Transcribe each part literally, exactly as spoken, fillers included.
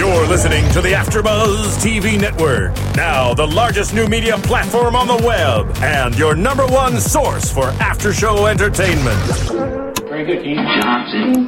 You're listening to the AfterBuzz T V Network, now the largest new media platform on the web, and your number one source for after-show entertainment. Very good, Dean Johnson.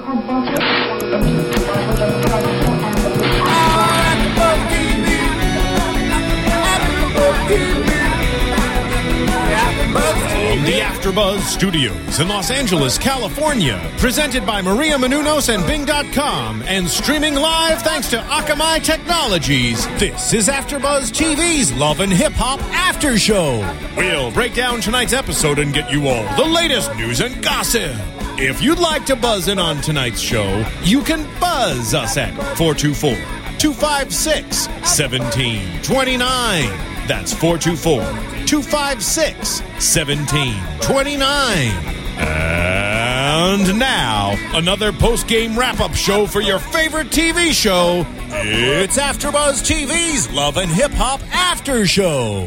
From the AfterBuzz Studios in Los Angeles, California, presented by Maria Menounos and Bing dot com, and streaming live thanks to Akamai Technologies, this is AfterBuzz T V's Love and Hip Hop After Show. We'll break down tonight's episode and get you all the latest news and gossip. If you'd like to buzz in on tonight's show, you can buzz us at four two four, two five six, one seven two nine. That's four two four, two five six, one seven two nine. And now, another post-game wrap-up show for your favorite T V show. It's AfterBuzz T V's Love and Hip Hop After Show.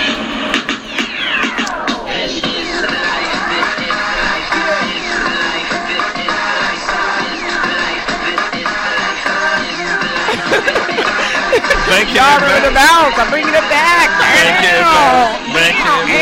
Thank you. Y'all are in the bounce. I'm bringing it back. Thank you. Thank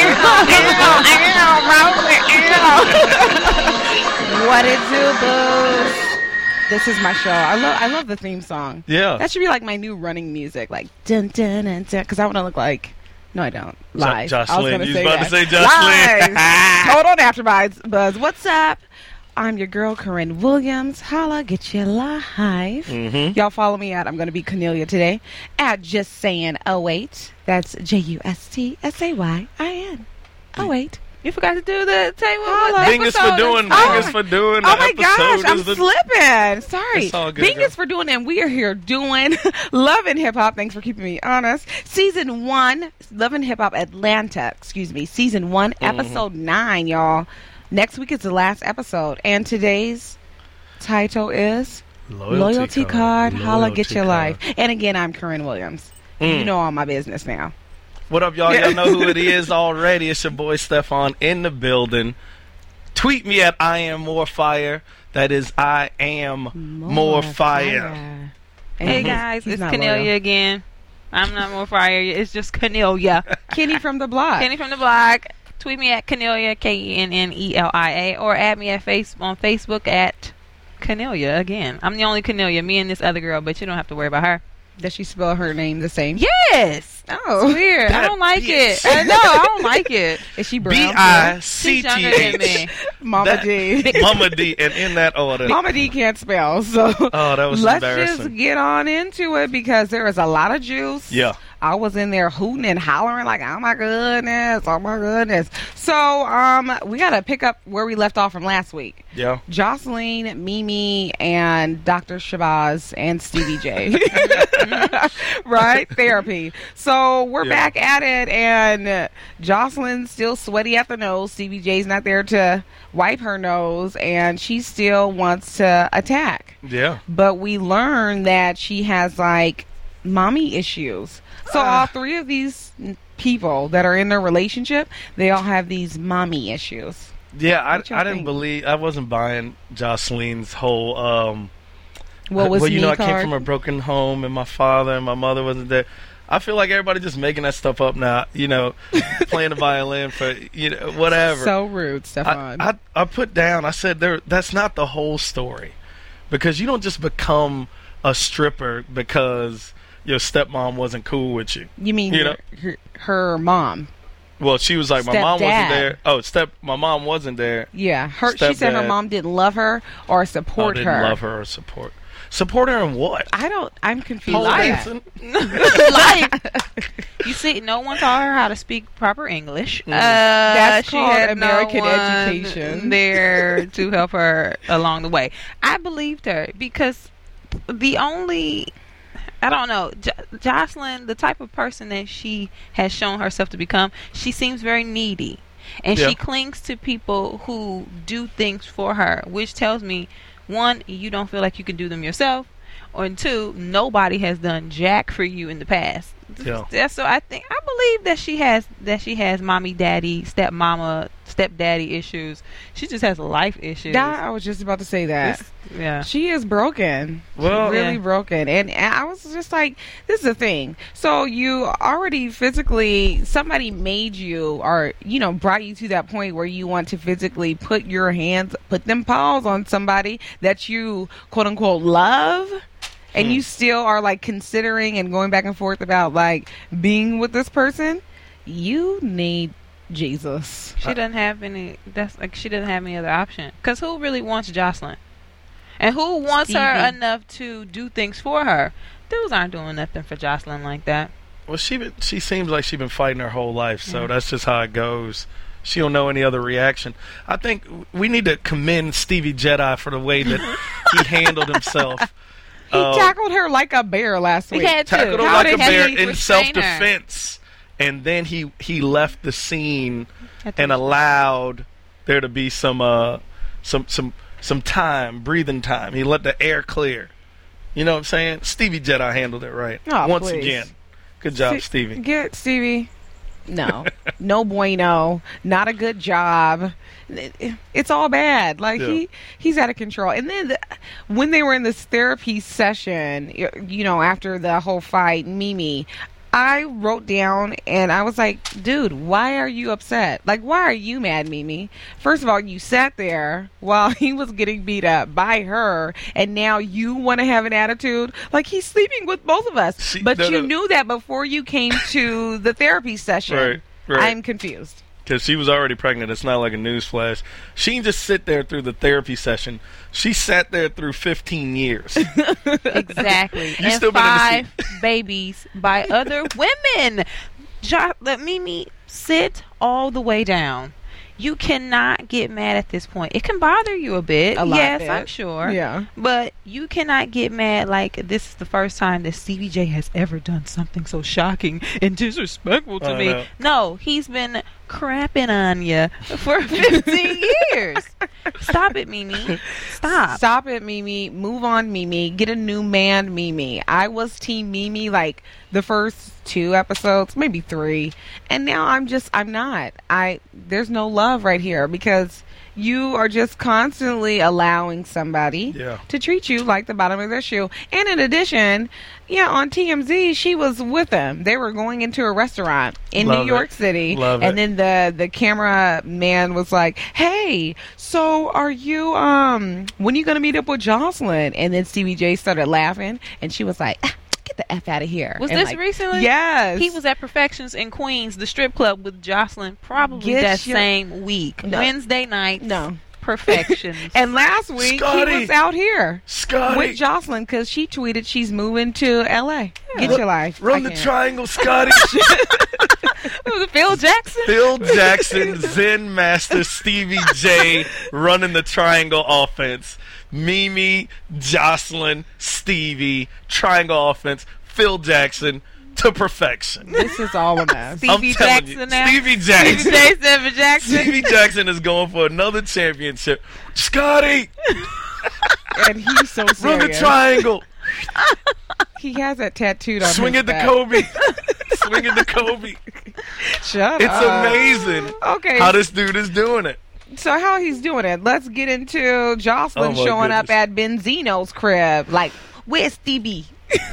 you. What it do, boo? This is my show. I love. I love the theme song. Yeah. That should be like my new running music, like dun dun dun dun. Because I want to look like. No, I don't. Live. Jo- I was Jocelyn. going You to was say about that. to say Jocelyn. Hold on, after Buzz. What's up? I'm your girl, Corinne Williams. Holla, get you live. Mm-hmm. Y'all follow me at, I'm going to be Cornelia today, at Just Saying oh eight. That's J U S T S A Y I N. oh eight. You forgot to do the table. Bing is for doing. Oh, Bing is for doing. oh my episode gosh, I'm the, slipping. Sorry. It's all good, Bing girl. is for doing, and we are here doing Love and Hip Hop. Thanks for keeping me honest. Season one, Love and Hip Hop Atlanta. Excuse me. Season one, Mm-hmm. episode nine, y'all. Next week is the last episode, and today's title is Loyalty, Loyalty Card. Card. Holla, Loyalty get your Card. life. And again, I'm Corinne Williams. Mm. You know all my business now. What up, y'all? Y'all know who it is already. It's your boy Stefan in the building. Tweet me at I am more fire. That is I am more, fire. fire. Hey And guys, he's it's not Cornelia loyal. again. I'm not more fire. It's just Cornelia. Kenny from the block. Kenny from the block. Tweet me at Cornelia, K E N N E L I A, or add me at face on Facebook at Cornelia again. I'm the only Cornelia, me and this other girl, but you don't have to worry about her. Does she spell her name the same? Yes. Oh, It's weird. I don't like bitch. it. I know. I don't like it. Is she brown? B I C She's T younger than H. me. Mama That- D. Mama D, and in that order. Mama D can't spell, so Oh, that was let's embarrassing. just get on into it because there is a lot of juice. Yeah. I was in there hooting and hollering like, oh my goodness, oh my goodness. So um, we got to pick up where we left off from last week. Yeah. Jocelyn, Mimi, and Doctor Shabazz and Stevie J. Right? Therapy. So we're Yeah. back at it, and uh, Jocelyn's still sweaty at the nose. Stevie J's not there to wipe her nose, and she still wants to attack. Yeah. But we learn that she has, like, mommy issues. So Ah. all three of these people that are in their relationship, they all have these mommy issues. Yeah, I, What y'all I didn't think? believe, I wasn't buying Jocelyn's whole, um, What was well, you me know, I came card? from a broken home and my father and my mother wasn't there. I feel like everybody just making that stuff up now, you know, playing the violin for, you know, whatever. So rude, I, Stefan. I, I put down, I said, there. that's not the whole story. Because you don't just become a stripper because your stepmom wasn't cool with you. you mean you her, know- her, her mom? Well, she was like, my mom wasn't Stepdad. there. Oh, step, my mom wasn't there. Yeah, her. She said her Stepdad. mom didn't love her or I support didn't her. love her or support. Support her in what? I don't. I'm confused. Pole by dancing? that. Like, you see, no one taught her how to speak proper English. Mm. Uh, That's she called had American no one education. there to help her along the way. I believed her because the only, I don't know, jo- Jocelyn, the type of person that she has shown herself to become, she seems very needy. And Yeah. she clings to people who do things for her, which tells me, one, you don't feel like you can do them yourself, or two, nobody has done jack for you in the past. Yeah. That's so I think I believe that she has that she has mommy, daddy, stepmama, stepdaddy issues. She just has life issues. That, I was just about to say that. This- yeah. She is broken. Well- She's really Yeah. broken. And, and I was just like, this is the thing. So you already physically, somebody made you or, you know, brought you to that point where you want to physically put your hands, put them paws on somebody that you quote unquote love. And Hmm. you still are like considering and going back and forth about like being with this person. You need Jesus. She doesn't have any. That's like she doesn't have any other option. Cause who really wants Jocelyn, and who wants her Stevie. enough to do things for her? Dudes aren't doing nothing for Jocelyn like that. Well, she been, she seems like she's been fighting her whole life, so Yeah. that's just how it goes. She don't know any other reaction. I think we need to commend Stevie Jedi for the way that he handled himself. He Uh, tackled her like a bear last He week. had to. tackled her How like did a bear he in restrain her? self-defense, and then he he left the scene Had and to- allowed there to be some uh some some some time, breathing time. He let the air clear. You know what I'm saying? Stevie Jedi handled it right. Oh, Once please. again. Good job, Se- Stevie. Get Stevie. No, no bueno. Not a good job. It- It's all bad. Like Yeah. he, he's out of control. And then the, when they were in this therapy session, y- you know, after the whole fight, Mimi, I wrote down and I was like, dude, why are you upset? Like, why are you mad, Mimi? First of all, you sat there while he was getting beat up by her, and now you want to have an attitude? Like, he's sleeping with both of us. She- but no, you no. knew that before you came to the therapy session. Right, right. I'm confused. Because she was already pregnant. It's not like a news flash. She didn't just sit there through the therapy session. She sat there through fifteen years. Exactly. You and still been in the five babies by other women. Jo- let Mimi sit all the way down. You cannot get mad at this point. It can bother you a bit. A lot yes, bit. I'm sure. Yeah. But you cannot get mad like this is the first time that Stevie J has ever done something so shocking and disrespectful to Oh, me. no. No, he's been crapping on you for fifteen years. Stop it, Mimi. Stop. Stop it, Mimi. Move on, Mimi. Get a new man, Mimi. I was team Mimi like the first two episodes, maybe three. And now I'm just, I'm not. I, there's no love right here because you are just constantly allowing somebody Yeah. to treat you like the bottom of their shoe. And in addition, yeah, on T M Z, she was with them. They were going into a restaurant in Love New York it. City. Love and it. then the, the camera man was like, hey, so are you, um, when are you going to meet up with Jocelyn? And then Stevie J started laughing and she was like, ah, get the F out of here. Was And this like, recently? Yes. He was at Perfections in Queens, the strip club with Jocelyn, probably Get that your- same week. No. Wednesday night. No. Perfections. And last week, Scotty. he was out here Scotty, with Jocelyn because she tweeted she's moving to L A. Get Run- your life. run I the can't. triangle, Scotty. Phil Jackson. Phil Jackson, Zen Master, Stevie J running the triangle offense. Mimi, Jocelyn, Stevie, triangle offense. Phil Jackson to perfection. This is all a mess. Stevie I'm telling Jackson you, now. Stevie Stevie Jackson. J. Seven Jackson. Stevie Jackson is going for another championship. Scotty, And he's so serious. run the triangle. He has that tattooed on Swing his it to back. Kobe. Swing it to Kobe. Shut It's up. amazing Okay, how this dude is doing it. so how he's doing it? Let's get into Jocelyn Oh, my showing up goodness. at Benzino's crib. Like, where's Stevie?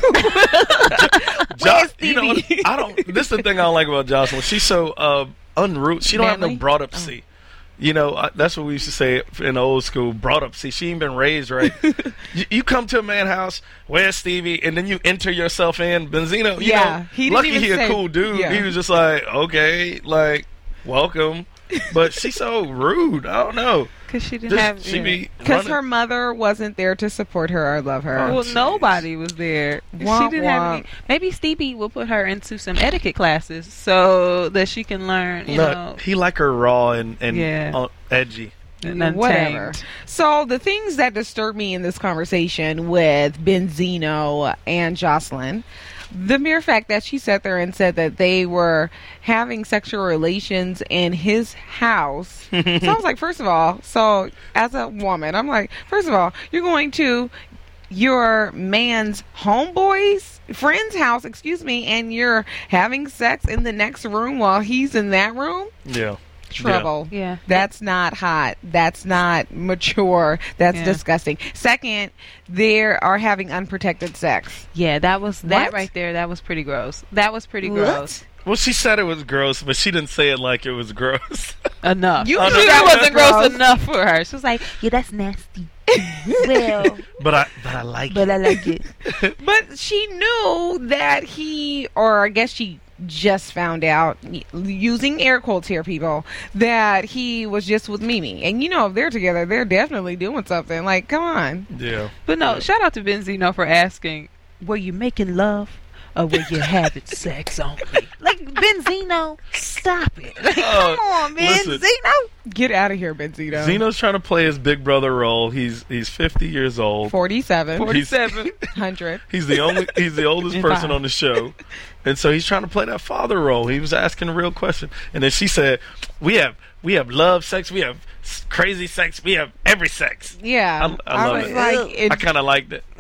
Jo- Where's you know, Stevie? I don't. This is the thing I don't like about Jocelyn. She's so uh, unroot. She don't have Manly? no brought up C. You know, I, that's what we used to say in the old school. Brought up. See, she ain't been raised right. you, you come to a man house, where's Stevie, and then you enter yourself in Benzino. You Yeah, know, he didn't lucky even he a say- cool dude. yeah. He was just like, okay, like, welcome. But she's so rude. I don't know. Because she didn't Just, have. she yeah. be Because running. her mother wasn't there to support her or love her. Well, jeez. nobody was there. Womp she didn't have womp. any. Maybe Stevie will put her into some etiquette classes so that she can learn. You Look, know, he like her raw and, and Yeah. uh, edgy. and untamed. Whatever. So the things that disturb me in this conversation with Benzino and Jocelyn, the mere fact that she sat there and said that they were having sexual relations in his house. So I was like, first of all, so as a woman, I'm like, first of all, you're going to your man's homeboy's friend's house, excuse me, and you're having sex in the next room while he's in that room? Yeah. Trouble. Yeah. That's not hot. That's not mature. That's Yeah. disgusting. Second, they are having unprotected sex. Yeah, that was that What? right there. That was pretty gross. That was pretty What? gross. Well, she said it was gross, but she didn't say it like it was gross. Enough. You knew knew that that was wasn't gross gross. enough for her. She was like, "Yeah, that's nasty." Well, but I, but I like but it. I like it. But she knew that he, or I guess she just found out, using air quotes here, people, that he was just with Mimi. And you know, if they're together, they're definitely doing something. Like, come on. Yeah. But no, shout out to Benzino for asking, "Were you making love or were you having sex only?" Like, Benzino, stop it. Like, Oh, come on, listen. Benzino. Get out of here, Benzino. Zeno's trying to play his big brother role. He's he's fifty years old. forty-seven. Forty-seven. one hundred. He's the only he's the oldest And person five. on the show. And so he's trying to play that father role. He was asking a real question. And then she said, "We have we have love sex, we have s- crazy sex, we have every sex." Yeah. I- I love was it. like, it, I kind of liked it.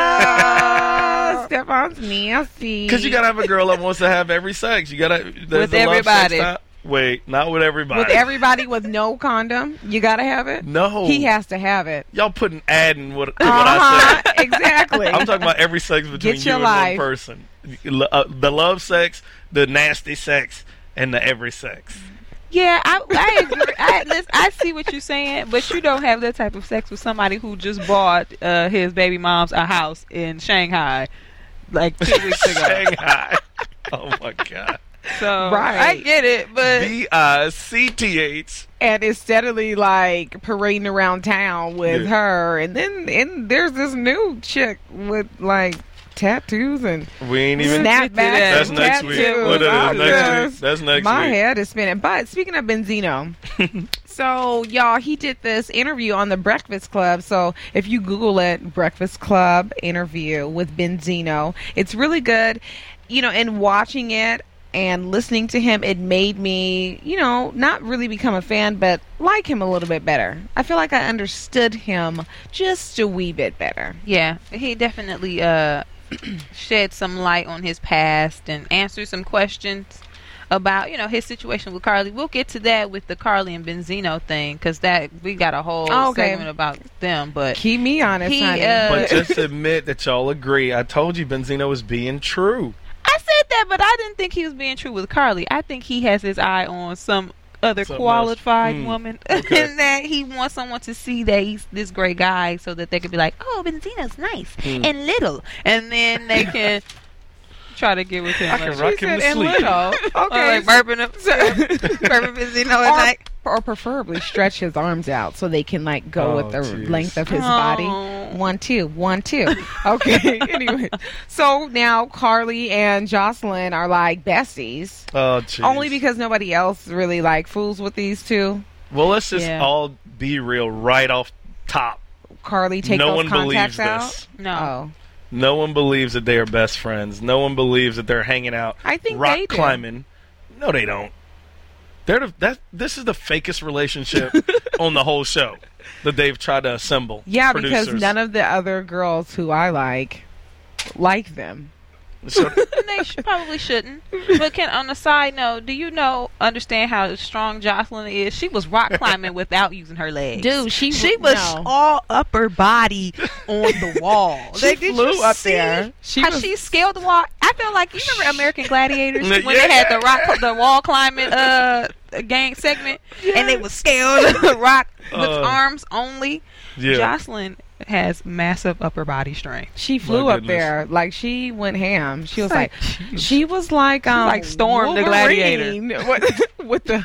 uh, Stefan's nasty. Because you got to have a girl that wants to have every sex. You got to With everybody. Wait, not with everybody. With everybody with no condom, you gotta have it. No. He has to have it. Y'all putting adding what, what Uh-huh, I said. exactly. I'm talking about every sex between Get you your and life. one person. L- uh, the love sex, the nasty sex, and the every sex. Yeah, I, I agree. I, listen, I see what you're saying, but you don't have that type of sex with somebody who just bought uh, his baby mom's a house in Shanghai like two weeks ago. Shanghai. Oh my God. So Right. I get it, but B I C T H. And is steadily like parading around town with Yeah. her, and then and there's this new chick with like tattoos and We ain't even. snapbacks. That's and next week. tattoos. What is I'm it? Next just- week. That's next My week. head is spinning. But speaking of Benzino, so y'all, he did this interview on the Breakfast Club. So if you Google it, Breakfast Club interview with Benzino, it's really good. You know, and watching it and listening to him, it made me, you know, not really become a fan, but like him a little bit better. I feel like I understood him just a wee bit better. yeah, he definitely uh, shed some light on his past and answered some questions about, you know, his situation with Carly. We'll get to that with the Carly and Benzino thing, because that we got a whole Oh, okay. segment about them. But Keep me honest, He, honey. uh, But just admit that y'all agree. I told you Benzino was being true. I said that, but I didn't think he was being true with Carly. I think he has his eye on some other Something qualified else. Mm, woman, okay. and that he wants someone to see that he's this great guy, so that they could be like, "Oh, Benzino's nice Mm. and little," and then they can try to get with him. I can like, rock She him said, to and sleep. little. or Okay. like burping him, burping Benzino at or, night. or preferably stretch his arms out so they can like go Oh, with the jeez. length of his Oh. body. One, two, one, two. Okay. Anyway, so now Carly and Jocelyn are like besties, Oh, jeez. only because nobody else really like fools with these two. Well, let's just Yeah. all be real right off top. Carly take no those one contacts believes out. this. No, Oh, No one believes that they are best friends. No one believes that they're hanging out I think rock they do. climbing. No, they don't. They're the, that. This is the fakest relationship on the whole show that they've tried to assemble. Yeah, producers. because none of the other girls who I like like them. So, they sh- probably shouldn't. But can on a side note, do you know, understand how strong Jocelyn is? She was rock climbing without using her legs. Dude, she she w- was no. all upper body on the wall. She Like, did flew you up see there. She how was- she scaled the wall. I feel like you remember American Gladiators when Yeah. they had the rock, the wall climbing uh gang segment, and they was scaled the rock with Uh, arms only. yeah. Jocelyn has massive upper body strength. She flew My up goodness. there like she went ham. She was like- like, she was like um like Storm the Wolverine with, with the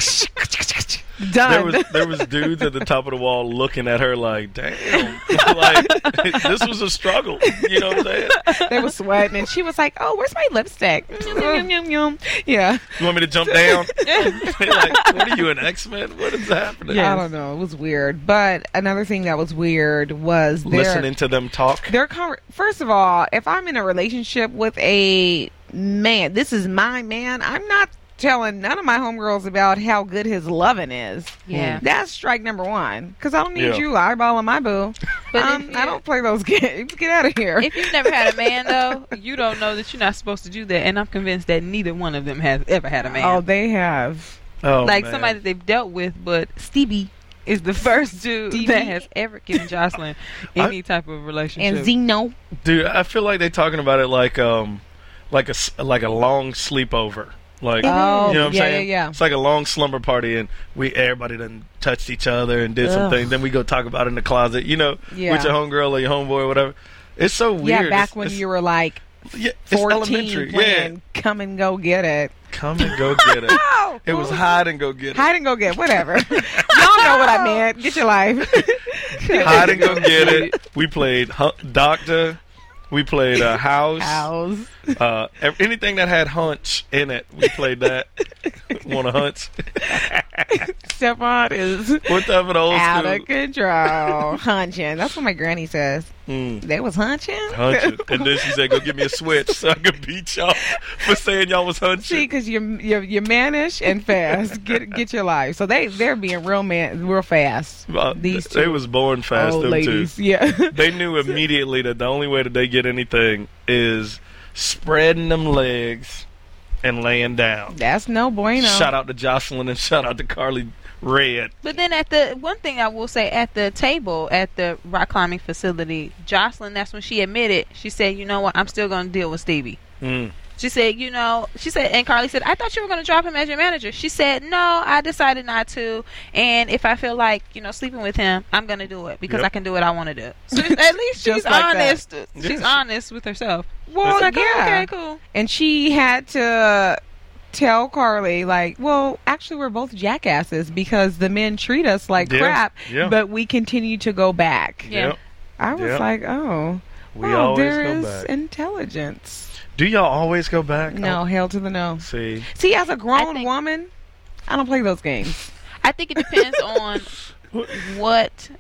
done. There was there was dudes at the top of the wall looking at her like, damn, like this was a struggle. You know what I'm saying? They were sweating, and she was like, "Oh, where's my lipstick?" Yum, yum, yum. Yeah, You want me to jump down? Like, what are you, an X-Men? What is happening? I don't know. It was weird. But another thing that was weird was their Listening to them talk. their conver- First of all, if I'm in a relationship with a man, this is my man. I'm not telling none of my homegirls about how good his loving is. Yeah. That's strike number one. Because I don't need Yeah. you eyeballing my boo. But um, if I you- don't play those games. Get out of here. If you've never had a man, though, you don't know that you're not supposed to do that. And I'm convinced that neither one of them has ever had a man. Oh, they have. Oh, like man. somebody that they've dealt with, but Stevie is the first dude Stevie? that has ever given Jocelyn any type of relationship. And Zeno. Dude, I feel like they're talking about it like um, like a s- like a long sleepover. Like, Oh, you know what I'm yeah, saying? yeah, yeah. It's like a long slumber party, and we everybody done touched each other and did some Ugh. things. Then we go talk about it in the closet, you know, Yeah. with your homegirl or your homeboy or whatever. It's so weird. Yeah, back It's- when it's- you were like yeah, it's fourteen elementary. playing Come and Go Get It. Yeah, come and go get it. Oh, It was hide and go get it. hide and go get whatever. Y'all know what I meant. Get your life. Hide and go get it. We played hu- doctor. We played uh, house. House. Uh, ev- anything that had hunch in it, we played that. Want to hunch? Stephon is What type of the old out school? of control. Hunching. That's what my granny says. Mm. They was hunching. Hunching. And then she said, go get me a switch so I could beat y'all for saying y'all was See, hunching. because you're, you're you're mannish and fast. Get get your life. So they they're being real man, real fast. Uh, These they two was born fast, old them ladies. two. Yeah. They knew immediately that the only way that they get anything is spreading them legs and laying down. That's no bueno. Shout out to Jocelyn and shout out to Carly Red. But then at the one thing I will say at the table at the rock climbing facility, Jocelyn, that's when she admitted, she said, you know what, I'm still going to deal with Stevie. Mm. She said, you know, she said, and Carly said, I thought you were going to drop him as your manager. She said, no, I decided not to. And if I feel like, you know, sleeping with him, I'm going to do it because Yep. I can do what I want to do. So at least she's Just like that. honest. Yeah, She's she- honest with herself. Well, It's like, oh, yeah. okay, cool. And she had to tell Carly, like, well, actually, we're both jackasses because the men treat us like Yeah, crap, yeah. but we continue to go back. Yeah. Yep. I was Yep. like, oh, We oh, always there go is back. intelligence. Do y'all always go back? No, hell to the no. Oh, see. See, as a grown think- woman, I don't play those games. I think it depends on what.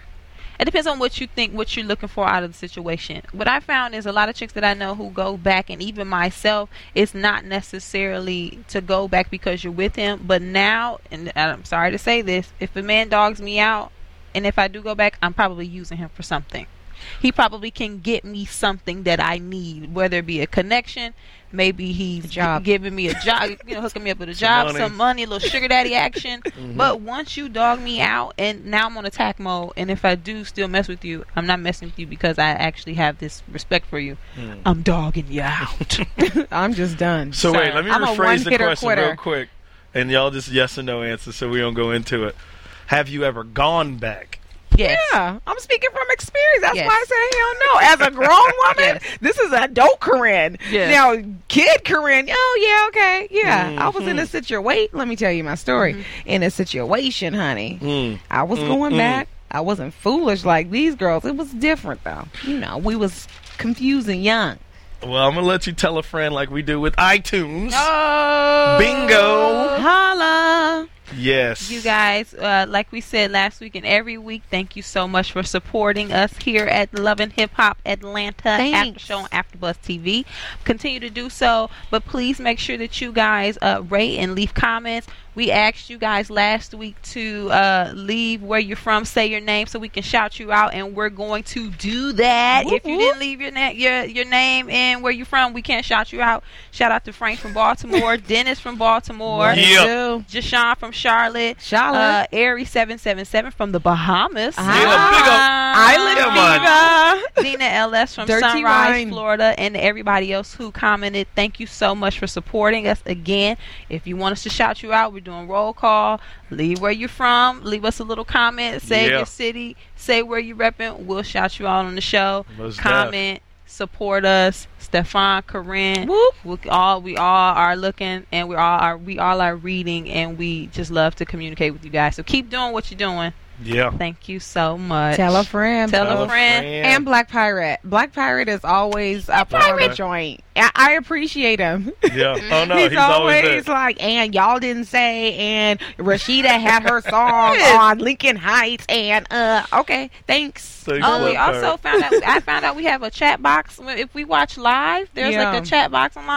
It depends on what you think, what you're looking for out of the situation. What I found is a lot of chicks that I know who go back, and even myself, it's not necessarily to go back because you're with him. But now, and I'm sorry to say this, if a man dogs me out, and if I do go back, I'm probably using him for something. He probably can get me something that I need, whether it be a connection, maybe he's job. giving me a job, you know, hooking me up with a Some job, money. some money, a little sugar daddy action. But once you dog me out, and now I'm on attack mode, and if I do still mess with you, I'm not messing with you because I actually have this respect for you. Mm. I'm dogging you out. I'm just done. So wait, let me I'm a rephrase the one-hitter question quitter. real quick, and y'all just yes or no answer, so we don't go into it. Have you ever gone back? Yes. Yeah, I'm speaking from experience. That's Yes. why I say hell no. As a grown woman, Yes. this is adult Corinne. Yes. Now, kid Corinne, oh yeah, okay, yeah. I was in Mhm. a situation. Let me tell you my story. Mhm. In a situation, honey, Mm. I was Mm, going mm. back. I wasn't foolish like these girls. It was different though. You know, we was confused and young. Well, I'm gonna let you tell a friend like we do with iTunes. Oh. Bingo. Holla. Yes. You guys, uh, like we said last week and every week, thank you so much for supporting us here at Love and Hip Hop Atlanta After Thanks. Show on AfterBuzz T V. Continue to do so, but please make sure that you guys uh, rate and leave comments. We asked you guys last week to uh, leave where you're from, say your name, so we can shout you out, and we're going to do that. Whoop, If you whoop. didn't leave your, na- your your name and where you're from, we can't shout you out. Shout out to Frank from Baltimore, Dennis from Baltimore, Yeah. Do. Jashawn from Charlotte, Charlotte. uh, Aries seven seven seven from the Bahamas, Ah. Yeah, Island Come on. fever. Dina L S from Dirty Sunrise, wine. Florida, and everybody else who commented. Thank you so much for supporting us again. If you want us to shout you out, we're doing roll call. Leave where you're from. Leave us a little comment. Say Yeah. your city. Say where you're repping. We'll shout you out on the show. Most Comment. Support us. Stefan, Corinne. Whoop. We all we all are looking, and we all are we all are reading, and we just love to communicate with you guys. So keep doing what you're doing. Yeah. Thank you so much. Tell a friend. Tell Tell a friend. And Black Pirate. Black Pirate is always up on Pirate. the joint. I, I appreciate him. Yeah. Oh no, he's, he's, always, always there. like, and y'all didn't say, and Rashida had her song on Lincoln Heights, and uh, okay, thanks. Thanks, Oh, we Black also Pirate. found out. I found out we have a chat box. If we watch live, there's Yeah. like a chat box online.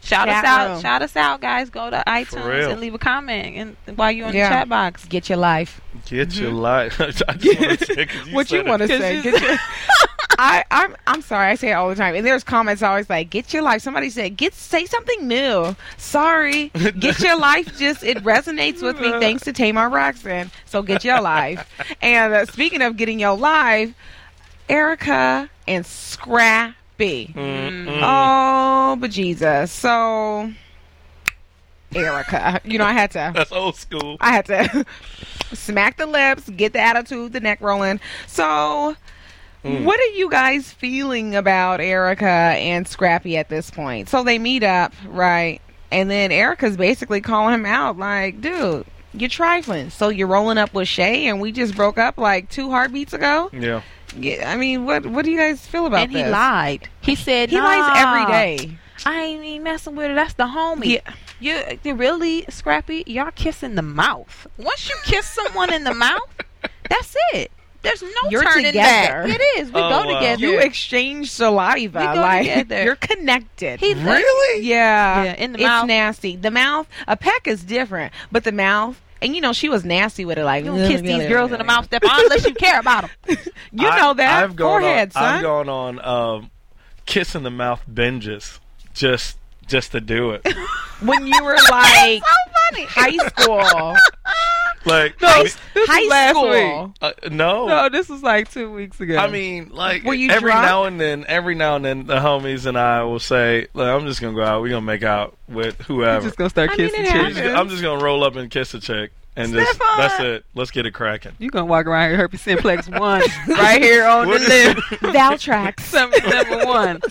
Shout Chat us out. room. Shout us out, guys. Go to real. iTunes and leave a comment and while you're in Yeah. the chat box. Get your life. Get your life. I just want to say, 'cause you What you said want it. to say? Get your, I, I'm I'm sorry. I say it all the time, and there's comments always like, "Get your life." Somebody said, "Get say something new." Sorry, get your life. Just it resonates with me thanks to Tamar Braxton. So get your life. And uh, speaking of getting your life, Erica and Scrappy. Mm-mm. Oh, but Jesus. So Erica, you know, I had to. That's old school. I had to smack the lips, get the attitude, the neck rolling. So, Mm. what are you guys feeling about Erica and Scrappy at this point? So they meet up, right? And then Erica's basically calling him out, like, dude, you're trifling. So you're rolling up with Shay, and we just broke up like two heartbeats ago. Yeah. Yeah, I mean, what what do you guys feel about And this? he lied. He said He nah, lies every day. I ain't even messing with her. That's the homie. Yeah. You, you really, Scrappy? Y'all kiss in the mouth. Once you kiss someone in the mouth, that's it. There's no You're turning together. back. It is. We Oh, go wow. together. You exchange saliva, We go like together. you're connected. He Really? Yeah, Yeah, in the it's mouth. nasty. The mouth, a peck is different, but the mouth, and you know, she was nasty with it. Like, You don't kiss these girls in the mouth, Stephon, unless you care about them. You know I- that. I've gone Forehead, on, son. I've gone on um, kiss in the mouth binges just just to do it. When you were like funny. high school, Like, No, I mean, this high was last school. week. uh, no. No, this was like two weeks ago. I mean, like Were you every drunk? now and then, every now and then, the homies and I will say, "Look, I'm just gonna go out. We're gonna make out with whoever. just gonna start I mean, kissing it We're chicks. just- I'm just gonna roll up and kiss a chick, and just Stephon! that's it. Let's get it cracking." You gonna walk around here, herpes simplex one, right here on the What- list. Valtrax. Seven one.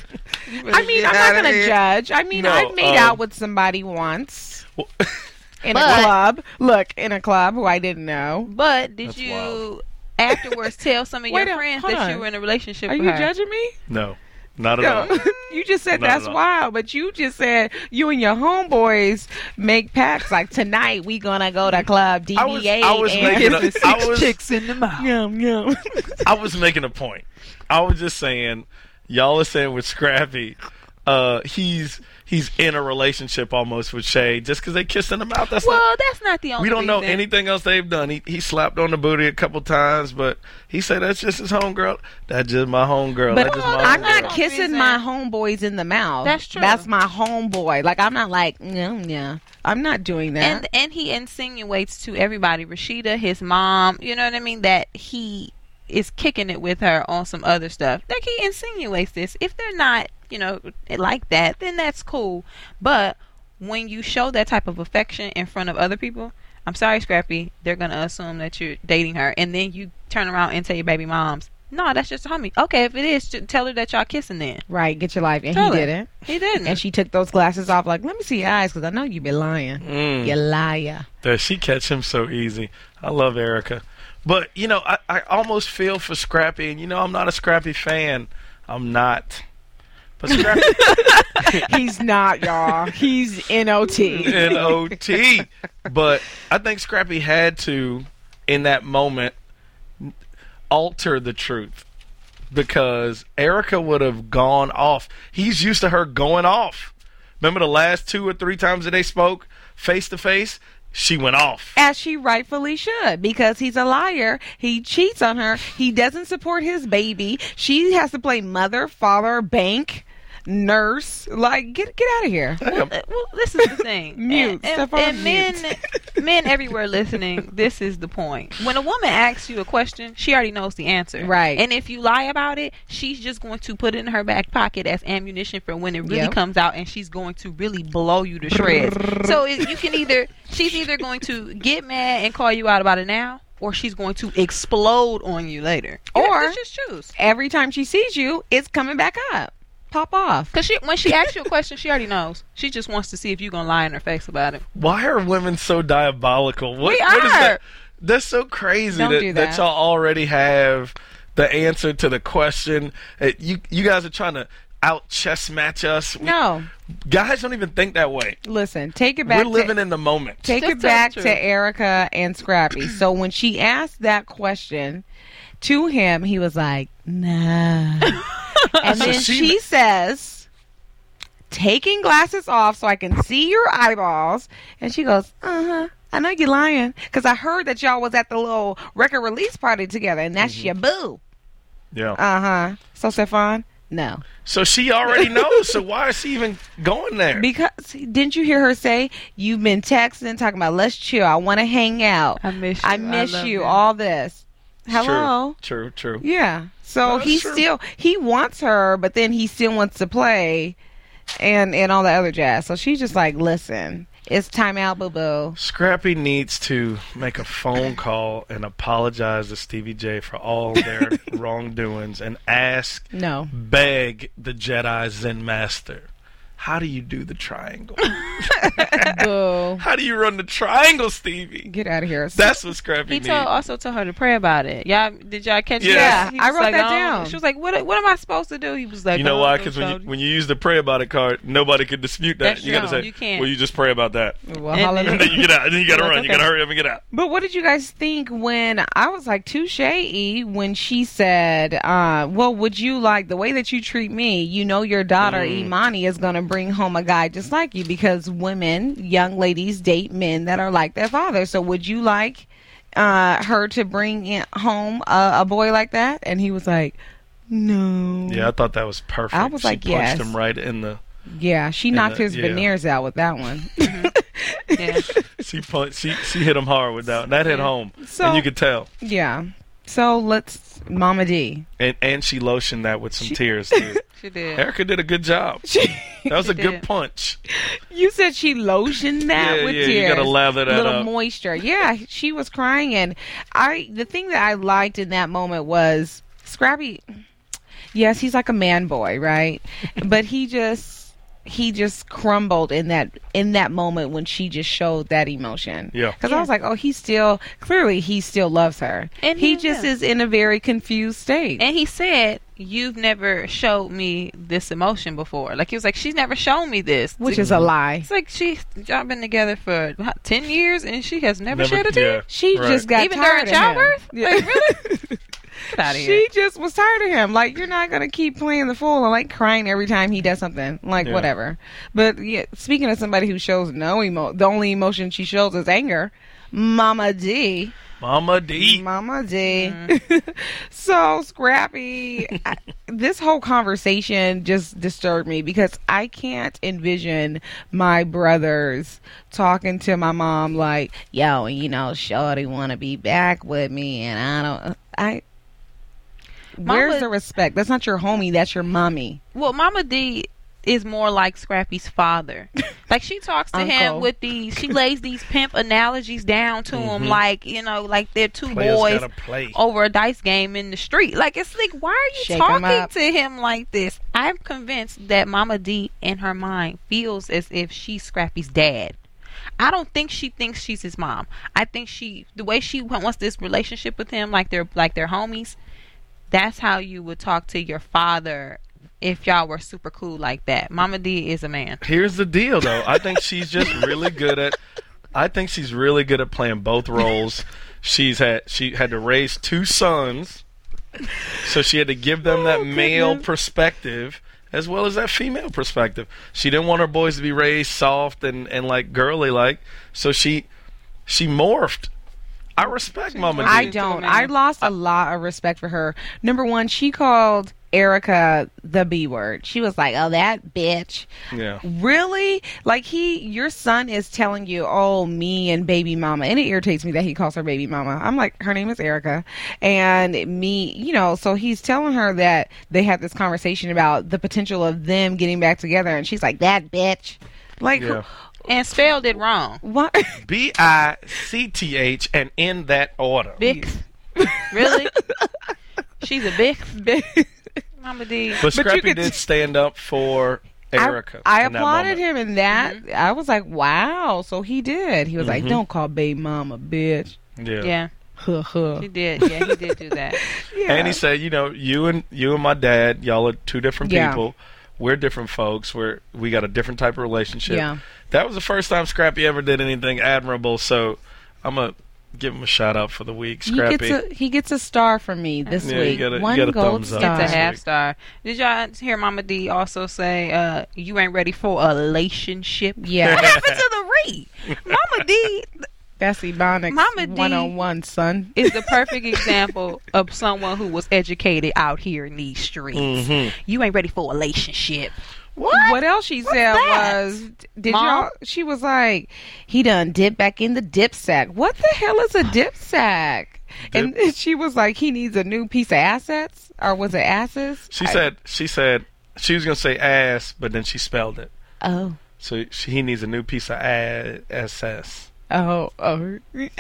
I mean, I'm not gonna judge. I mean, No, I've made um, out with somebody once Well, in But- a club. Look, in a club who I didn't know. But did That's you wild. afterwards tell some of Wait your a- friends hold that on. you were in a relationship Are with you her? judging me? no, not at No. all. You just said Not that's at all. wild, but you just said you and your homeboys make pacts like tonight we gonna go to club D I was- B A I was and making a- Kissing I six was- chicks in the mouth. yum yum. I was making a point. I was just saying, y'all are saying with Scrappy, uh, he's he's in a relationship almost with Shay just because they kissed in the mouth. That's Well, not. that's not the only. We don't know reason. anything else they've done. He he slapped on the booty a couple times, but he said that's just his homegirl. That's just my homegirl. But That's just my I'm homegirl. not kissing my homeboys in the mouth. That's true. That's my homeboy. Like I'm not like no yeah. I'm not doing that. And and he insinuates to everybody, Rashida, his mom, you know what I mean, that he is kicking it with her on some other stuff. Like he insinuates this. If they're not, you know, like that, then that's cool. But when you show that type of affection in front of other people, I'm sorry, Scrappy, they're gonna assume that you're dating her, and then you turn around and tell your baby moms, no, that's just a homie. Okay, if it is, just tell her that y'all kissing then. right, get your life. And Tell he her. didn't. He didn't. And she took those glasses off. Like, let me see your eyes, because I know you be lying. Mm. You liar. Does she catch him so easy? I love Erica. But, you know, I, I almost feel for Scrappy. And, you know, I'm not a Scrappy fan. I'm not. But Scrappy, He's not, y'all. He's N O T. N O T. But I think Scrappy had to, in that moment, alter the truth. Because Erica would have gone off. He's used to her going off. Remember the last two or three times that they spoke face to face? She went off. As she rightfully should, because he's a liar. He cheats on her. He doesn't support his baby. She has to play mother, father, bank, nurse. Like, get get out of here. Well, uh, well, this is the thing. Mute. And, and, Step on and men, mute. men everywhere listening, this is the point. When a woman asks you a question, she already knows the answer. Right. And if you lie about it, she's just going to put it in her back pocket as ammunition for when it really Yep. comes out, and she's going to really blow you to shreds. So it, you can either, she's either going to get mad and call you out about it now, or she's going to explode on you later. You Or- have to just choose. Every time she sees you, it's coming back up. Pop off. Because she, when she asks you a question, she already knows. She just wants to see if you're going to lie in her face about it. Why are women so diabolical? What, We what is are. that? That's so crazy Don't that, do that that. y'all already have the answer to the question. Uh, You you guys are trying to out chess match us. We- No. Guys don't even think that way. Listen, take it back We're living to, in the moment. take Just it tell back the to truth. Erica and Scrappy. So when she asked that question to him, he was like, nah. And So then she- she says, taking glasses off so I can see your eyeballs. And she goes, uh-huh. I know you're lying. Because I heard that y'all was at the little record release party together, and that's mm-hmm. your boo. Yeah. Uh-huh. So, Stefan, no. So she already knows. So why is she even going there? Because, didn't you hear her say, you've been texting, talking about, let's chill. I want to hang out. I miss you. I miss I you. you. All this. Hello. True, true, true. Yeah. So no, he true. still, he wants her, but then he still wants to play and, and all the other jazz. So she's just like, listen. It's time out, boo-boo. Scrappy needs to make a phone call and apologize to Stevie J for all their wrongdoings and ask, no, beg the Jedi Zen Master, how do you do the triangle? Boo. How do you run the triangle, Stevie? Get out of here. That's what Scrappy He needs. told, also told her to pray about it. Y'all, did y'all catch Yeah. that? Yeah, I He was wrote like, that "Oh." down. She was like, what, what am I supposed to do? He was like, You know "Oh, why? no, Because when you, child." when you use the pray about it card, nobody could dispute that. That's you got to true. say, You can't. well, you just pray about that. Well, And- hallelujah. And then you get out. And then you got to Like, run. You okay. got to hurry up and get out. But what did you guys think when I was like touche when she said, uh, well, would you like the way that you treat me? You know, your daughter Mm. Imani is going to bring home a guy just like you because women, young ladies, date men that are like their father. So would you like uh, her to bring in home a, a boy like that? And he was like, no. Yeah, I thought that was perfect. I was she like, punched yes. him right in the. Yeah, she knocked the- his yeah. veneers out with that one. Yeah. She punched. She she hit him hard with that. That hit home, So- and you could tell. Yeah. So let's, Mama D. And and she lotioned that with some She- tears too. She did. Erica did a good job. She, That was She a good did. punch. you said she lotioned that Yeah, with yeah, you tears. gotta lather that little up. moisture. Yeah, she was crying, and I. The thing that I liked in that moment was Scrappy. Yes, he's like a man boy, right? But he just he just crumbled in that in that moment when she just showed that emotion. Yeah. Because I Yeah. was like, oh, he still clearly he still loves her, And he he- just yeah. is in a very confused state. And he said, you've never showed me this emotion before. Like, he was like, she's never shown me this. which is a lie. It's like, she, y'all been together for what, ten years and she has never, Never- shed a tear? yeah, She right. just got Even tired during of him. childbirth? Yeah. Like, really? Get out of She here. just was tired of him. Like, you're not gonna keep playing the fool and like crying every time he does something. Like, Yeah. whatever. But yeah, speaking of somebody who shows no emo, the only emotion she shows is anger. Mama D. Mama D. Mama D. So Scrappy, I, this whole conversation just disturbed me because I can't envision my brothers talking to my mom like, "Yo, you know, Shorty want to be back with me," and I don't. I. Where's Mama- the respect? That's not your homie. That's your mommy. Well, Mama D is more like Scrappy's father. Like, she talks to him Uncle. with these, she lays these pimp analogies down to him, like, you know, like they're two Players boys gotta play. over a dice game in the street. Like, it's like, why are you Shake 'em talking up. to him like this? I'm convinced that Mama D in her mind feels as if she's Scrappy's dad. I don't think she thinks she's his mom. I think she, the way she wants this relationship with him, like they're like they're homies. That's how you would talk to your father if y'all were super cool like that. Mama D is a man. Here's the deal, though. I think she's just really good at. I think she's really good at playing both roles. She's had she had to raise two sons, so she had to give them that male perspective as well as that female perspective. She didn't want her boys to be raised soft and, and like girly like, so she she morphed. I respect Mama D. I Into a don't. man. I lost a lot of respect for her. Number one, she called Erica the B word. She was like, "Oh, that bitch." Yeah. Really? Like, he, your son is telling you, "Oh, me and baby mama," and it irritates me that he calls her baby mama. I'm like, her name is Erica, and me, you know. So he's telling her that they had this conversation about the potential of them getting back together, and she's like, "That bitch." Like, Yeah. And spelled it wrong. what? B I C T H and in that order. Bix. Really? She's a Bix. Mama D. But you Scrappy could- did stand up for Erica. I, I in that applauded moment. him in that. I was like, wow. So he did. He was like, Mhm. "Don't call baby mama bitch." Yeah. Yeah, Huh, huh. she did. Yeah, he did do that. Yeah. And he said, you know, you and you and my dad, y'all are two different Yeah. people. We're different folks. We're we got a different type of relationship. Yeah. That was the first time Scrappy ever did anything admirable. So I'm a give him a shout out for the week. He Scrappy. gets a he gets a star from me this Yeah, you week. get a- you One get a gold thumbs up. star. It's a half week. star. Did y'all hear Mama D also say, uh, you ain't ready for a relationship? Yeah. What happened to the re? Mama D That's Ebonics Mama D- one on one, son. is the perfect example of someone who was educated out here in these streets. Mhm. You ain't ready for a relationship. What, else she What's said that? was, did Mom? y'all? She was like, he done dipped back in the dip sack. What the hell is a dip sack? And she was like, he needs a new piece of assets, or was it asses? She I- said she said she was gonna say ass, but then she spelled it. oh, So she, he needs a new piece of ass. S S. oh, oh,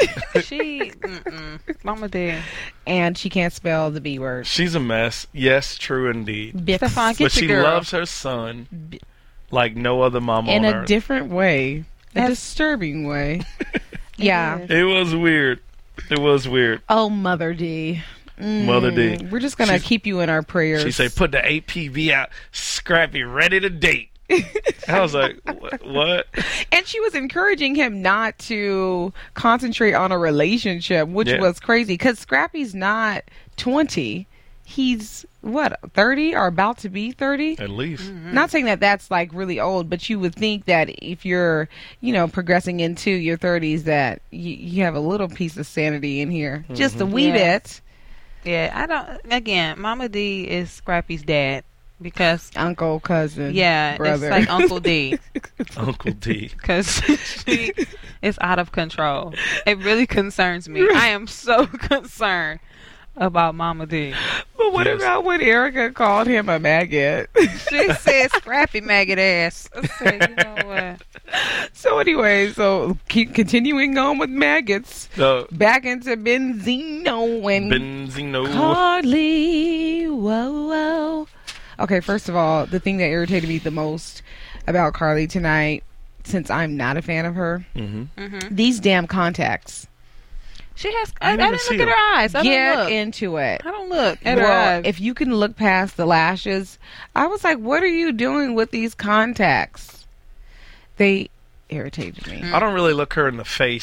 She, mm-mm. Mama D. and she can't spell the B word. She's a mess. Yes, true indeed. Bips. Stefan, get But your she girl. loves her son like no other mama In on a earth. different way, a That's- disturbing way. yeah. is. It was weird. It was weird. Oh, Mother D. Mm, Mother D. We're just gonna She's- keep you in our prayers. She said, "Put the A P B out, Scrappy, ready to date." I was like, "What?" what? And she was encouraging him not to concentrate on a relationship, which Yeah. was crazy because Scrappy's not twenty. He's what, thirty or about to be thirty? At least. Mm-hmm. Not saying that that's like really old, but you would think that if you're, you know, progressing into your thirties, that you, you have a little piece of sanity in here, just a wee Yeah. bit. Yeah, I don't. Again, Mama D is Scrappy's dad because, Uncle, cousin, yeah, brother. it's like Uncle D Uncle D. because she is out of control. It really concerns me. I am so concerned about Mama D. But what Yes. about when Erica called him a maggot? She said, "Scrappy maggot ass." I said, you know what? So anyway, so keep continuing on with maggots. Uh, Back into Benzino and Benzino. Carly. Whoa, whoa. Okay, first of all, the thing that irritated me the most about Carly tonight, since I'm not a fan of her, Mm-hmm. these damn contacts. She has. I I, I didn't didn't see look at them. her eyes. I Get don't look. into it. I don't look at her Well, eyes. if you can look past the lashes, I was like, what are you doing with these contacts? They irritated me. I don't really look her in the face.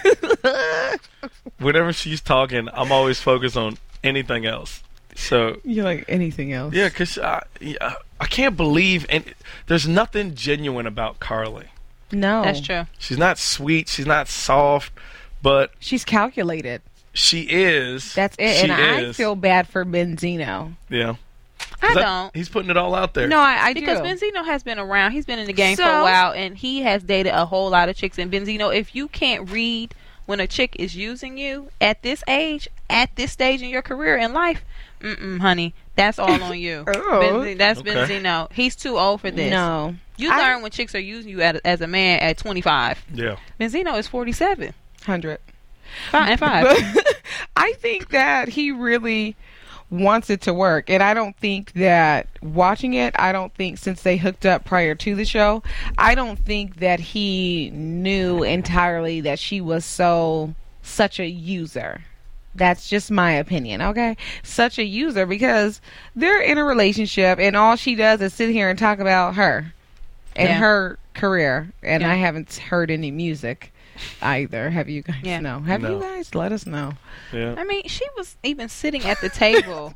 Whenever she's talking, I'm always focused on anything else. So You like anything else? yeah, cause I, yeah, I can't believe, and there's nothing genuine about Carly. No. That's true. She's not sweet. She's not soft, but She's calculated. she is. That's it. She and I is. feel bad for Benzino. Yeah. I That- don't. He's putting it all out there. No, I, I Because do. Benzino has been around. He's been in the game for So- a while, and he has dated a whole lot of chicks. And Benzino, if you can't read when a chick is using you at this age, at this stage in your career in life, mm-mm, honey, that's all on you. Oh. Benzi- that's Okay. Benzino. He's too old for this. No. You I- learn when chicks are using you at, as a man at twenty-five. Yeah. Benzino is forty-seven. Hundred. Five and five. But I think that he really wants it to work. And I don't think that watching it, I don't think since they hooked up prior to the show, I don't think that he knew entirely that she was so such a user. That's just my opinion, okay? Such a user because they're in a relationship and all she does is sit here and talk about her and Yeah. her career. And Yeah. I haven't heard any music either. Have you guys Yeah. know? Have No. you guys? Let us know. Yeah. I mean, she was even sitting at the table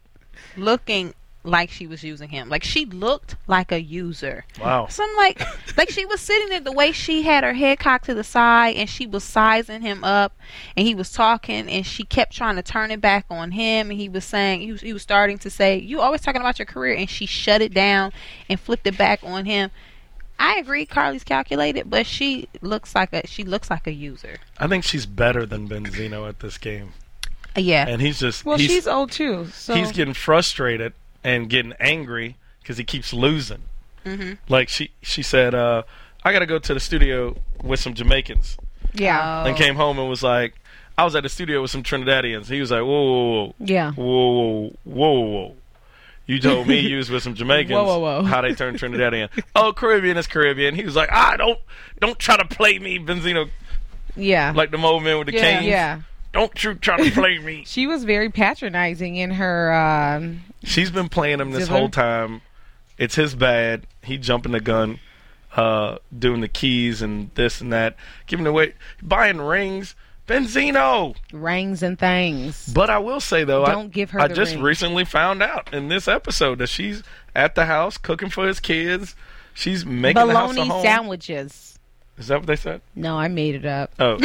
looking like she was using him. Like, she looked like a user. Wow. So I'm like, like she was sitting there the way she had her head cocked to the side and she was sizing him up and he was talking and she kept trying to turn it back on him and he was saying, he was, he was starting to say, you always talking about your career, and she shut it down and flipped it back on him. I agree, Carly's calculated, but she looks like a she looks like a user. I think she's better than Benzino at this game, Uh, yeah. and he's just Well, he's, she's old too. So he's getting frustrated and getting angry because he keeps losing. Mm-hmm. Like she she said, uh, I got to go to the studio with some Jamaicans, yeah, Oh. and came home and was like, I was at the studio with some Trinidadians. He was like, whoa, whoa, whoa, yeah. whoa, whoa, whoa, whoa. You told me you was with some Jamaicans. Whoa, whoa, whoa. How they turn Trinidadian? Oh, Caribbean is Caribbean. He was like, ah, don't don't try to play me, Benzino, Yeah. like the old man with the Yeah. canes. yeah. Don't you try to play me. She was very patronizing in her um She's been playing him this Ziller? whole time. It's his bad. He jumping the gun, uh, doing the keys and this and that, giving away, buying rings Benzino. Rings and things. But I will say, though, Don't I, give her I the just ring. recently found out in this episode that she's at the house cooking for his kids. She's making the house a Bologna home. sandwiches. Is that what they said? No, I made it up. Oh.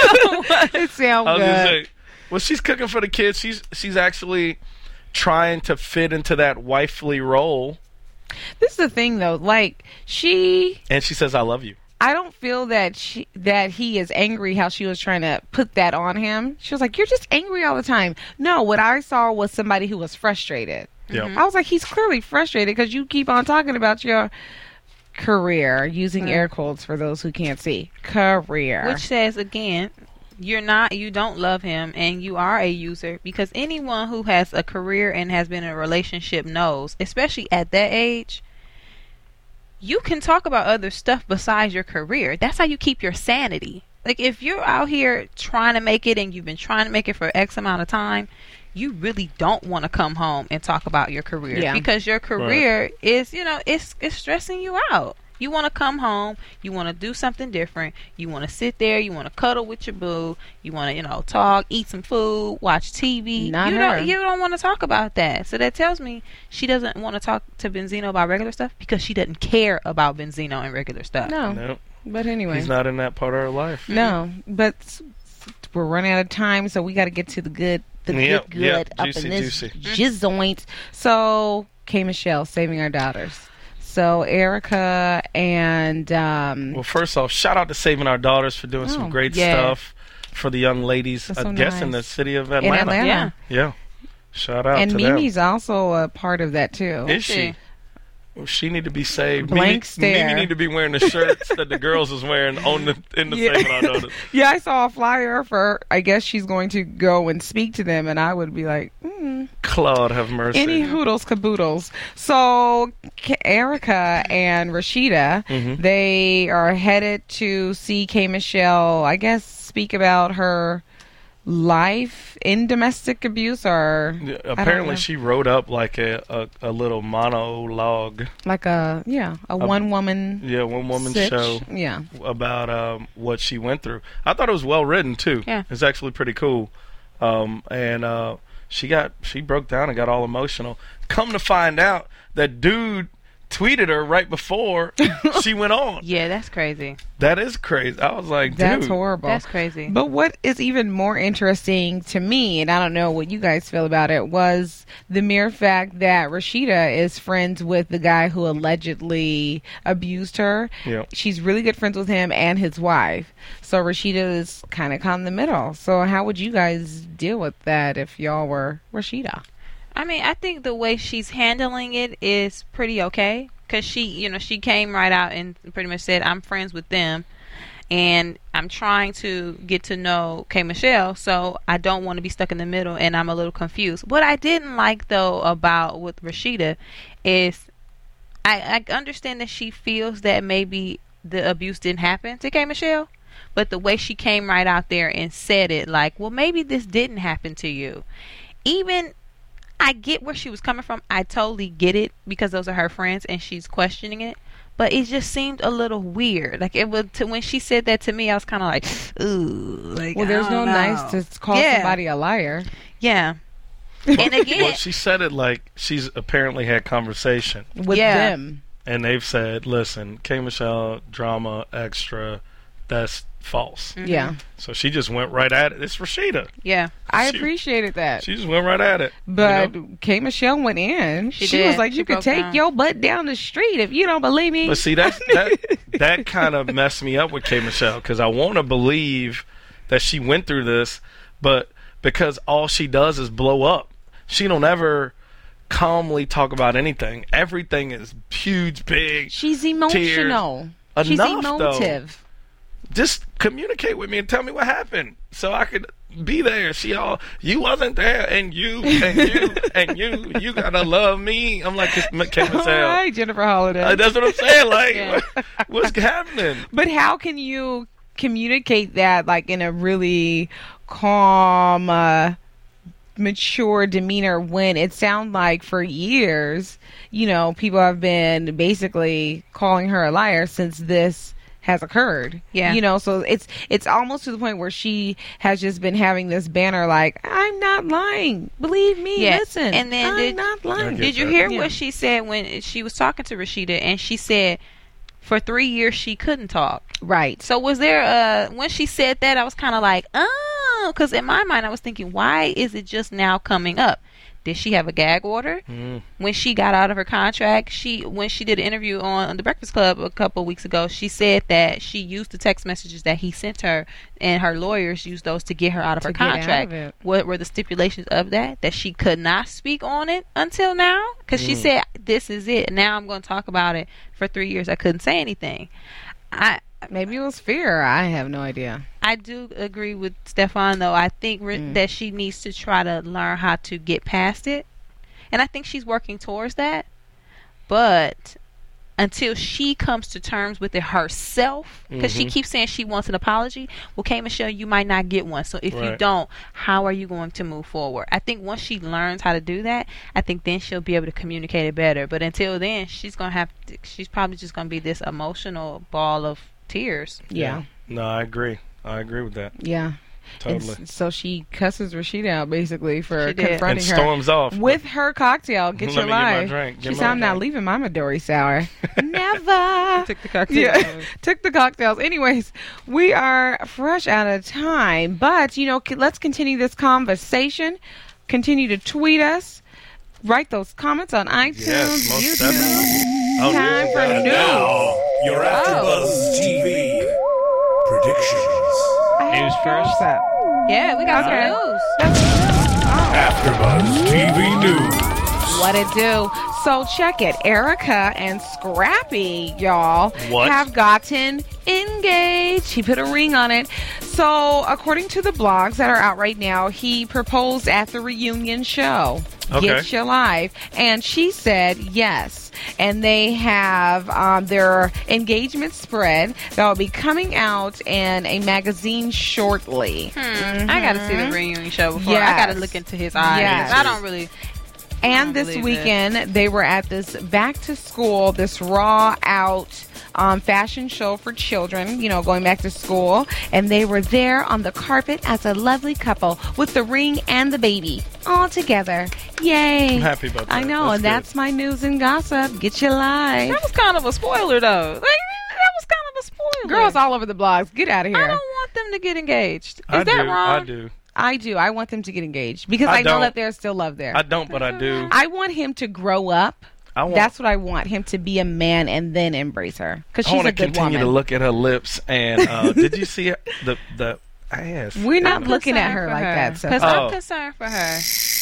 It sounds I was good. gonna say, well, she's cooking for the kids. She's she's actually trying to fit into that wifely role. This is the thing, though. Like, she... And she says, I love you. I don't feel that she that he is angry how she was trying to put that on him. She was like, you're just angry all the time. No, what I saw was somebody who was frustrated. Yeah. I was like, he's clearly frustrated because you keep on talking about your career, using air quotes for those who can't see. Career. Which says, again, you're not, you don't love him and you are a user, because anyone who has a career and has been in a relationship knows, especially at that age, you can talk about other stuff besides your career. That's how you keep your sanity. Like, if you're out here trying to make it and you've been trying to make it for X amount of time, you really don't want to come home and talk about your career. Yeah. Because your career is, you know, it's it's stressing you out. You want to come home, you want to do something different, you want to sit there, you want to cuddle with your boo, you want to, you know, talk, eat some food, watch T V. Not you her. don't you don't want to talk about that. So that tells me she doesn't want to talk to Benzino about regular stuff because she doesn't care about Benzino and regular stuff. No. No, But anyway. he's not in that part of her life. No. But s- we're running out of time, so we got to get to the good, the Yep, good, yep. good up Juicy, in this juicy. jizzoint. So, K. Michelle, Saving Our Daughters. So, Erica and... Um, Well, first off, shout out to Saving Our Daughters for doing Oh, some great yeah. stuff for the young ladies, That's I so guess, in the nice. city of in Atlanta. Atlanta. Yeah. Yeah. Shout out And to Mimi's them. also a part of that, too. Is she? Okay. Well, she need to be saved. Blank Mimi, stare. Mimi need to be wearing the shirts that the girls was wearing on the in the Yeah. Saving Our Daughters. Yeah, I saw a flyer for, I guess she's going to go and speak to them, and I would be like, mm, Claude have mercy. any hoodles caboodles. So, K- Erica and Rashida, Mhm. they are headed to see K. Michelle, I guess, speak about her life in domestic abuse, or Yeah, know. apparently, she wrote up like a, a, a little monologue. like a, yeah, a one woman Yeah, one woman sitch. show Yeah. about um, what she went through. I thought it was well written too. Yeah. It's actually pretty cool. Um, and uh, she got she broke down and got all emotional. Come to find out, that dude tweeted her right before she went on. Yeah, that's crazy. That is crazy. I was like, dude. That's horrible. That's crazy. But what is even more interesting to me, and I don't know what you guys feel about it, was the mere fact that Rashida is friends with the guy who allegedly abused her. Yeah. She's really good friends with him and his wife. So Rashida is kind of caught in the middle. So how would you guys deal with that if y'all were Rashida? I mean, I think the way she's handling it is pretty okay. Because she, you know, she came right out and pretty much said, I'm friends with them. And I'm trying to get to know K. Michelle. So I don't want to be stuck in the middle. And I'm a little confused. What I didn't like, though, about with Rashida is I, I understand that she feels that maybe the abuse didn't happen to K. Michelle. But the way she came right out there and said it, like, well, maybe this didn't happen to you. Even... I get where she was coming from. I totally get it because those are her friends and she's questioning it. But it just seemed a little weird. Like it was to, when she said that to me, I was kind of like, ooh. Like, Well, I there's no don't know. nice to call Yeah. somebody a liar. Yeah. And again, Well, she said it like she's apparently had conversation. With Yeah. them. And they've said, listen, K. Michelle, drama, extra, that's false. Yeah. So she just went right at it. It's Rashida. yeah. I She- appreciated that. She just went right at it. you But know? K. Michelle went in. She, She was did. like, She you could broke take down. your butt down the street if you don't believe me. But see, that's, that that kind of messed me up with K. Michelle because I want to believe that she went through this, but because all she does is blow up, she don't ever calmly talk about anything. Everything is huge, big. She's emotional. Tears. She's Enough, though. emotive. Just communicate with me and tell me what happened so I could be there. She all, you wasn't there, and you, and you, and you, you gotta love me. I'm like, K. All Michelle. right, Jennifer Holiday. Uh, that's what I'm saying. Like, Yeah. what's happening? But how can you communicate that like in a really calm, uh, mature demeanor when it sounds like for years, you know, people have been basically calling her a liar since this has occurred. Yeah. You know, so it's it's almost to the point where she has just been having this banner like, I'm not lying. Believe me. Yeah. Listen. And then I'm did- not I lying. get Did you that. hear Yeah. what she said when she was talking to Rashida, and she said for three years she couldn't talk? Right. So was there a, when she said that, I was kind of like, oh, because in my mind I was thinking, why is it just now coming up? Did she have a gag order? Mm. When she got out of her contract, she when she did an interview on the Breakfast Club a couple of weeks ago, she said that she used the text messages that he sent her, and her lawyers used those to get her out of To her get out contract. of it. What were the stipulations of that? That she could not speak on it until now? Because she Mm. said, this is it. Now I'm going to talk about it. For three years, I couldn't say anything. I Maybe it was fear. I have no idea. I do agree with Stefan, though. I think re- Mm. that she needs to try to learn how to get past it. And I think she's working towards that. But until she comes to terms with it herself, because she Mhm. keeps saying she wants an apology, well, K. Michelle, you might not get one. So if you Right. don't, how are you going to move forward? I think once she learns how to do that, I think then she'll be able to communicate it better. But until then, she's going to have to, she's probably just going to be this emotional ball of tears. Yeah. No, I agree. I agree with that. Yeah. And Totally. s- so she cusses Rashida out basically for She did. confronting And her storms off. with her cocktail. Get Let your me get my life. drink. Get She my said, "I'm not drink." leaving my Midori sour." Never. Took the cocktail. Yeah, took the cocktails. Anyways, we are fresh out of time, but you know, c- let's continue this conversation. Continue to tweet us. Write those comments on iTunes, Yes, most YouTube. definitely. Oh, Time music for guys. news. Now, your AfterBuzz T V predictions. News first. Yeah, we got Okay. some news. AfterBuzz T V News. What it do? So check it. Erica and Scrappy, y'all, What? have gotten engaged. He put a ring on it. So according to the blogs that are out right now, he proposed at the reunion show. Okay. Get Your Life. And she said yes. And they have um, their engagement spread that will be coming out in a magazine shortly. Hmm. I got to see the reunion show before. I Yes. got to look into his eyes. Yes. I don't really. And I this believe weekend, they were at this back to school, this raw out um, fashion show for children, you know, going back to school. And they were there on the carpet as a lovely couple with the ring and the baby all together. Yay. I'm happy about that. I know. That's and good. that's my news and gossip. Get your life. That was kind of a spoiler, though. Like, that was kind of a spoiler. Girls all over the blogs. Get out of I here. don't want them to get engaged. Is I that do. wrong? I do. I do. I want them to get engaged because I I, know don't. that there's still love there. I don't, but I do. I want him to grow up. I want. That's what I want, him to be a man and then embrace her. Because I she's want a to good continue woman. to look at her lips. And uh, did you see it? the the ass? We're not I'm looking at concerned her for like her. that. So. Because Oh. I'm concerned for her.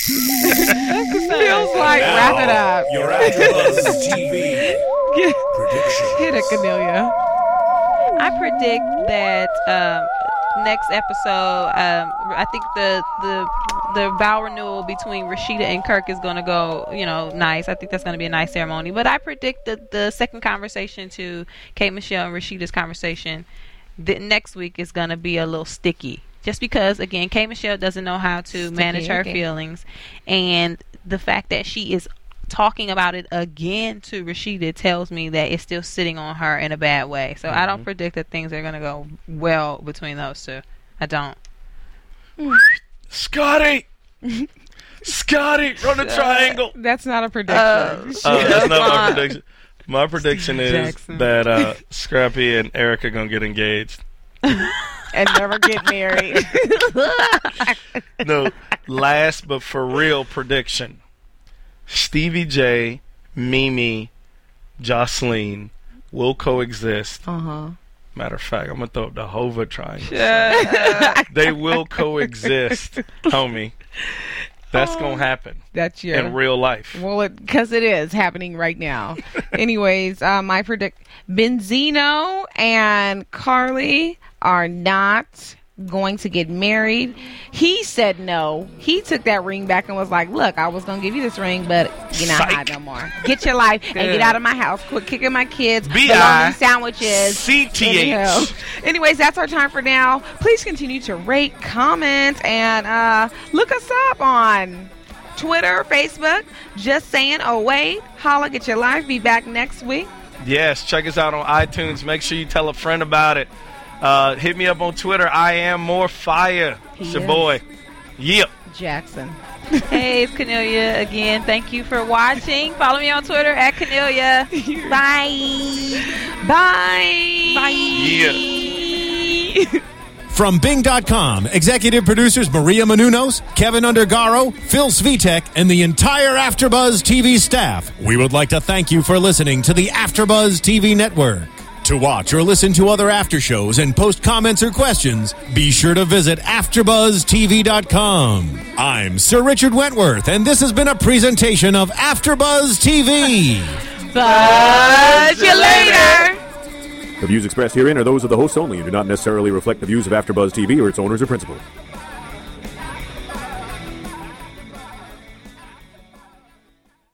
Feels like wrap it up. Your AfterBuzz T V Get, predictions. hit it, Cornelia. I predict that um, next episode, um, I think the the the vow renewal between Rashida and Kirk is going to go, you know, nice. I think that's going to be a nice ceremony. But I predict that the second conversation to K. Michelle and Rashida's conversation the next week is going to be a little sticky. Just because, again, K. Michelle doesn't know how to Sticky, manage her okay. feelings, and the fact that she is talking about it again to Rashida tells me that it's still sitting on her in a bad way. So I don't predict that things are going to go well between those two. I don't. Scotty. Scotty, run the triangle. That's not a prediction. Uh, Oh, that's not my Fine. prediction. My prediction is Jackson. that uh, Scrappy and Erica gonna get engaged. and never get married. No, last but for real prediction: Stevie J, Mimi, Jocelyn will coexist. Uh huh. Matter of fact, I'm gonna throw up the Hova triangle. Yeah. They will coexist, homie. That's gonna happen That's your. in real life. Well, because it is happening right now. Anyways, um, I predict Benzino and Carly are not going to get married. He said no. He took that ring back and was like, look, I was going to give you this ring, but you're not Psych. hot no more. Get your life and get out of my house. Quit kicking my kids. B I bologna sandwiches. C T Anyhow. H. Anyways, that's our time for now. Please continue to rate, comment, and uh, look us up on Twitter, Facebook. Just saying, oh wait, holla, get your life. Be back next week. Yes, check us out on iTunes. Make sure you tell a friend about it. Uh, hit me up on Twitter. I am more fire. It's your boy. Yep. Jackson. Hey, it's Cornelia again. Thank you for watching. Follow me on Twitter at Cornelia. Bye. Bye. Bye. Yeah. From Bing dot com, executive producers Maria Menounos, Kevin Undergaro, Phil Svitek, and the entire AfterBuzz T V staff, we would like to thank you for listening to the AfterBuzz T V network. To watch or listen to other after shows and post comments or questions, be sure to visit after buzz T V dot com. I'm Sir Richard Wentworth, and this has been a presentation of AfterBuzz T V. Buzz you later. The views expressed herein are those of the hosts only and do not necessarily reflect the views of AfterBuzz T V or its owners or principals.